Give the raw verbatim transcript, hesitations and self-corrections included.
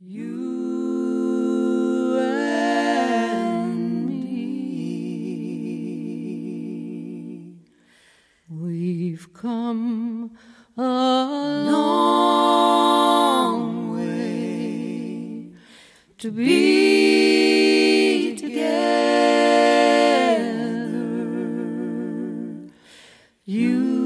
You and me, we've come a long way to be together. You